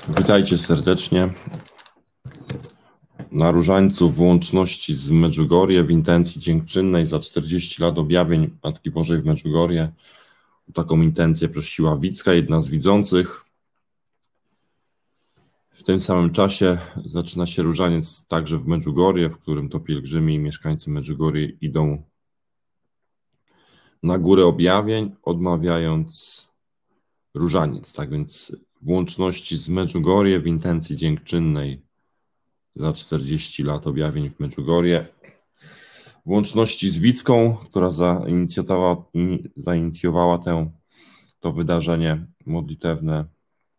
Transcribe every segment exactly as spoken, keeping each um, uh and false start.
Witajcie serdecznie na Różańcu w łączności z Medjugorje w intencji dziękczynnej za czterdzieści lat objawień Matki Bożej w Medjugorje. O taką intencję prosiła Wicka, jedna z widzących. W tym samym czasie zaczyna się różaniec także w Medjugorje, w którym to pielgrzymi i mieszkańcy Medjugorje idą na górę objawień, odmawiając różaniec. Tak więc w łączności z Medjugorje w intencji dziękczynnej za czterdzieści lat objawień w Medjugorje, w łączności z Wicką, która zainicjowała, zainicjowała tę, to wydarzenie modlitewne,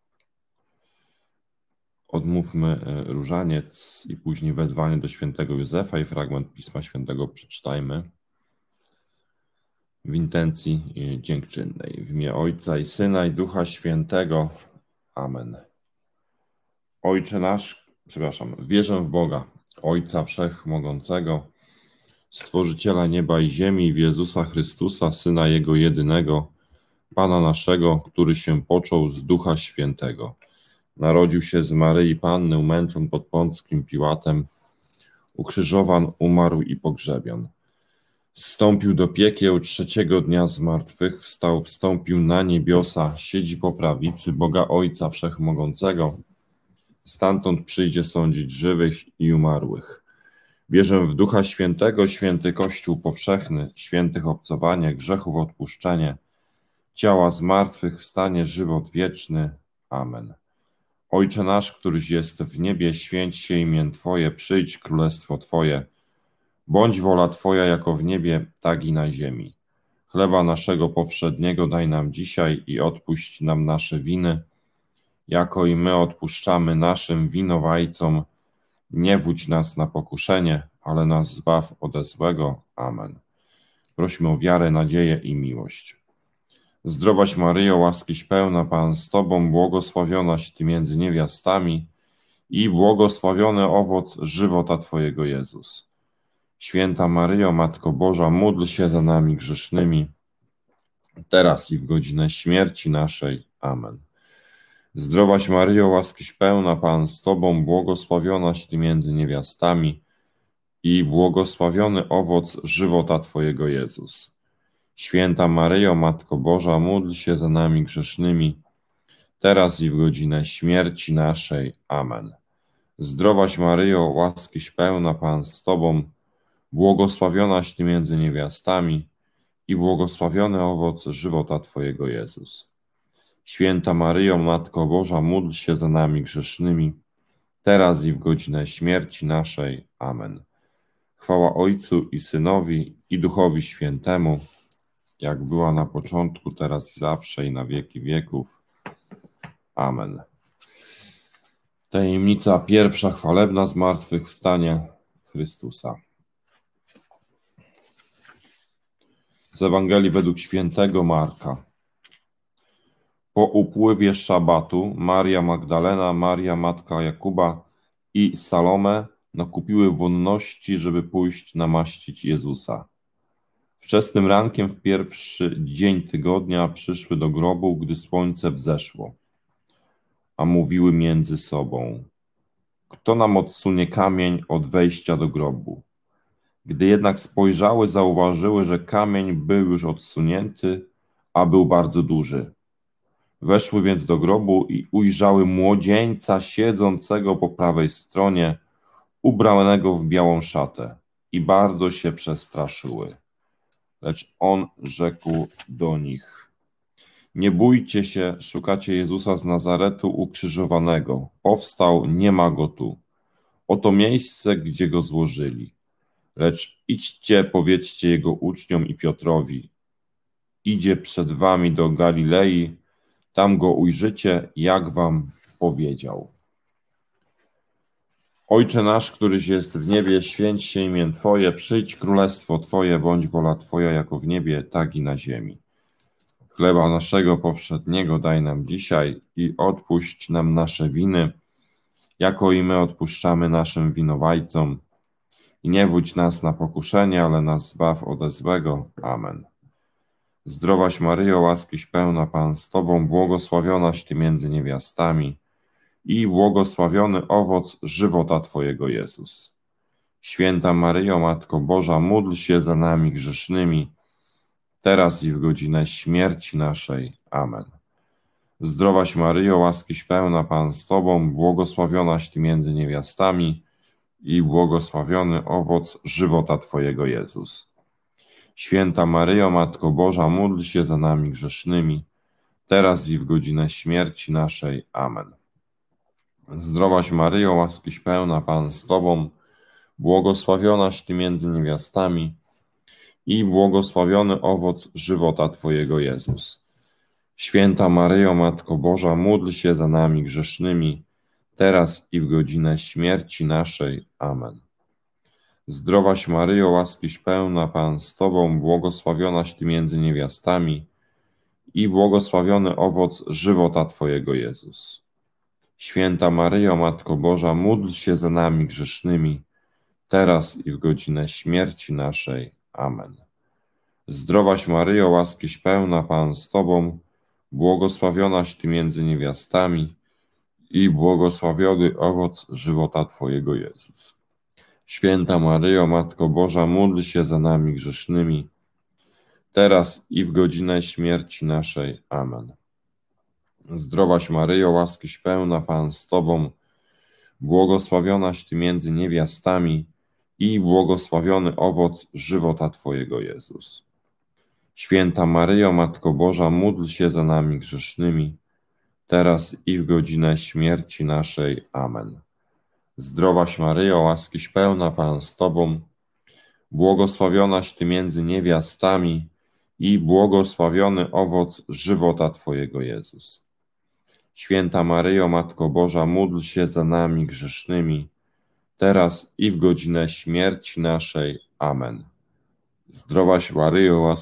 odmówmy różaniec i później wezwanie do świętego Józefa i fragment Pisma Świętego przeczytajmy w intencji dziękczynnej. W imię Ojca i Syna i Ducha Świętego. Amen. Ojcze nasz, przepraszam, wierzę w Boga, Ojca Wszechmogącego, Stworzyciela nieba i ziemi, w Jezusa Chrystusa, Syna Jego jedynego, Pana naszego, który się począł z Ducha Świętego. Narodził się z Maryi Panny, umęczon pod Pąckim Piłatem, ukrzyżowan, umarł i pogrzebion. Zstąpił do piekieł, trzeciego dnia z martwych wstał, wstąpił na niebiosa, siedzi po prawicy Boga Ojca Wszechmogącego. Stamtąd przyjdzie sądzić żywych i umarłych. Wierzę w Ducha Świętego, święty Kościół powszechny, świętych obcowanie, grzechów odpuszczenie, ciała zmartwychwstanie, żywot wieczny. Amen. Ojcze nasz, któryś jest w niebie, święć się imię Twoje, przyjdź królestwo Twoje. Bądź wola Twoja jako w niebie, tak i na ziemi. Chleba naszego powszedniego daj nam dzisiaj i odpuść nam nasze winy, jako i my odpuszczamy naszym winowajcom. Nie wódź nas na pokuszenie, ale nas zbaw ode złego. Amen. Prośmy o wiarę, nadzieję i miłość. Zdrowaś Maryjo, łaskiś pełna, Pan z Tobą, błogosławionaś Ty między niewiastami i błogosławiony owoc żywota Twojego Jezus. Święta Maryjo, Matko Boża, módl się za nami grzesznymi, teraz i w godzinę śmierci naszej. Amen. Zdrowaś Maryjo, łaskiś pełna, Pan z Tobą, błogosławionaś Ty między niewiastami i błogosławiony owoc żywota Twojego Jezus. Święta Maryjo, Matko Boża, módl się za nami grzesznymi, teraz i w godzinę śmierci naszej. Amen. Zdrowaś Maryjo, łaskiś pełna, Pan z Tobą, błogosławionaś Ty między niewiastami i błogosławiony owoc żywota Twojego Jezus. Święta Maryjo, Matko Boża, módl się za nami grzesznymi, teraz i w godzinę śmierci naszej. Amen. Chwała Ojcu i Synowi i Duchowi Świętemu, jak była na początku, teraz i zawsze i na wieki wieków. Amen. Tajemnica pierwsza, chwalebna zmartwychwstania Chrystusa. Z Ewangelii według świętego Marka. Po upływie szabatu Maria Magdalena, Maria matka Jakuba i Salome nakupiły wonności, żeby pójść namaścić Jezusa. Wczesnym rankiem w pierwszy dzień tygodnia przyszły do grobu, gdy słońce wzeszło, a mówiły między sobą: kto nam odsunie kamień od wejścia do grobu? Gdy jednak spojrzały, zauważyły, że kamień był już odsunięty, a był bardzo duży. Weszły więc do grobu i ujrzały młodzieńca siedzącego po prawej stronie, ubranego w białą szatę, i bardzo się przestraszyły. Lecz on rzekł do nich: nie bójcie się, szukacie Jezusa z Nazaretu ukrzyżowanego. Powstał, nie ma go tu. Oto miejsce, gdzie go złożyli. Lecz idźcie, powiedzcie jego uczniom i Piotrowi: idzie przed wami do Galilei, tam go ujrzycie, jak wam powiedział. Ojcze nasz, któryś jest w niebie, święć się imię Twoje, przyjdź królestwo Twoje, bądź wola Twoja jako w niebie, tak i na ziemi. Chleba naszego powszedniego daj nam dzisiaj i odpuść nam nasze winy, jako i my odpuszczamy naszym winowajcom. I nie wódź nas na pokuszenie, ale nas zbaw ode złego. Amen. Zdrowaś Maryjo, łaskiś pełna, Pan z Tobą, błogosławionaś Ty między niewiastami i błogosławiony owoc żywota Twojego, Jezus. Święta Maryjo, Matko Boża, módl się za nami grzesznymi, teraz i w godzinę śmierci naszej. Amen. Zdrowaś Maryjo, łaskiś pełna, Pan z Tobą, błogosławionaś Ty między niewiastami i błogosławiony owoc żywota Twojego, Jezus. Święta Maryjo, Matko Boża, módl się za nami grzesznymi, teraz i w godzinę śmierci naszej. Amen. Zdrowaś Maryjo, łaskiś pełna, Pan z Tobą, błogosławionaś Ty między niewiastami i błogosławiony owoc żywota Twojego, Jezus. Święta Maryjo, Matko Boża, módl się za nami grzesznymi, teraz i w godzinę śmierci naszej. Amen. Zdrowaś Maryjo, łaskiś pełna, Pan z Tobą, błogosławionaś Ty między niewiastami i błogosławiony owoc żywota Twojego, Jezus. Święta Maryjo, Matko Boża, módl się za nami grzesznymi, teraz i w godzinę śmierci naszej. Amen. Zdrowaś Maryjo, łaskiś pełna, Pan z Tobą, błogosławionaś Ty między niewiastami i błogosławiony owoc żywota Twojego, Jezus. Święta Maryjo, Matko Boża, módl się za nami grzesznymi, teraz i w godzinę śmierci naszej. Amen. Zdrowaś Maryjo, łaskiś pełna, Pan z Tobą, błogosławionaś Ty między niewiastami i błogosławiony owoc żywota Twojego, Jezus. Święta Maryjo, Matko Boża, módl się za nami grzesznymi, teraz i w godzinę śmierci naszej. Amen. Zdrowaś Maryjo, łaskiś pełna, Pan z Tobą, błogosławionaś Ty między niewiastami i błogosławiony owoc żywota Twojego, Jezus. Święta Maryjo, Matko Boża, módl się za nami grzesznymi, teraz i w godzinę śmierci naszej. Amen. Zdrowaś Maryjo, łaskiś